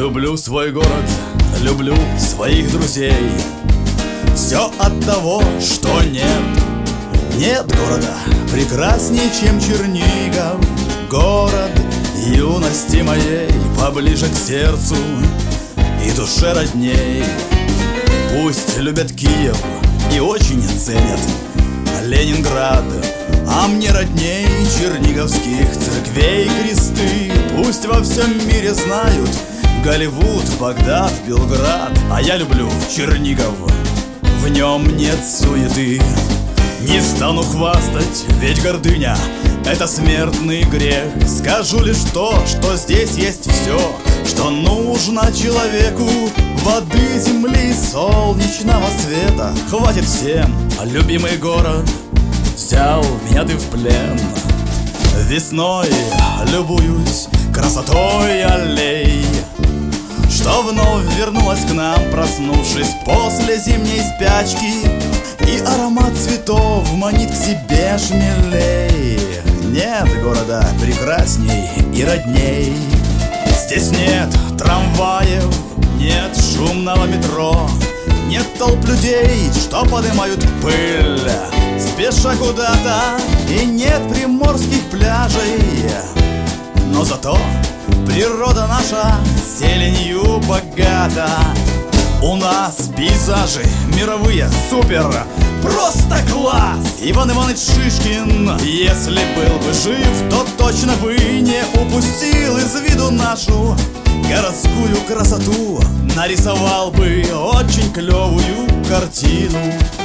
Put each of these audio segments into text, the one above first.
Люблю свой город, люблю своих друзей. Все от того, что нет города прекраснее, чем Чернигов. Город юности моей поближе к сердцу и душе родней. Пусть любят Киев и очень ценят Ленинград, а мне родней черниговских церквей кресты. Пусть во всем мире знают Голливуд, Багдад, Белград, а я люблю Чернигов, в нем нет суеты. Не стану хвастать, ведь гордыня — это смертный грех. Скажу лишь то, что здесь есть все, что нужно человеку: воды, земли, солнечного света. Хватит всем, любимый город, взял меня ты в плен. Весной любуюсь красотой аллей, что вновь вернулась к нам, проснувшись после зимней спячки. И аромат цветов манит к себе шмелей. Нет города прекрасней и родней. Здесь нет трамваев, нет шумного метро, нет толп людей, что поднимают пыль, спеша куда-то, и нет приморских пляжей. Но зато природа наша зеленью богата. У нас пейзажи мировые, супер, просто класс! Иван Иванович Шишкин, если был бы жив, то точно бы не упустил из виду нашу городскую красоту. Нарисовал бы очень клевую картину.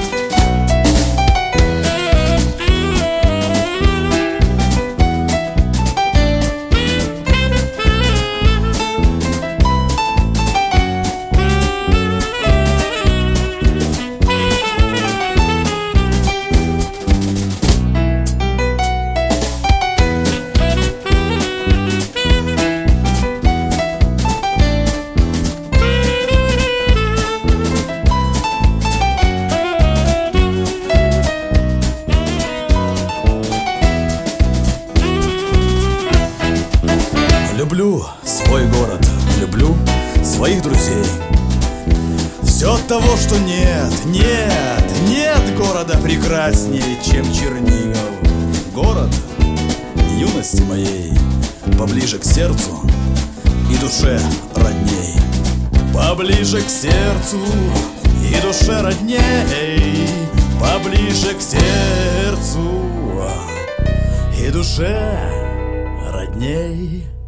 Люблю свой город, люблю своих друзей. Все от того, что нет города прекраснее, чем Чернигов. Город юности моей поближе к сердцу и душе родней. Поближе к сердцу и душе родней. Поближе к сердцу и душе родней.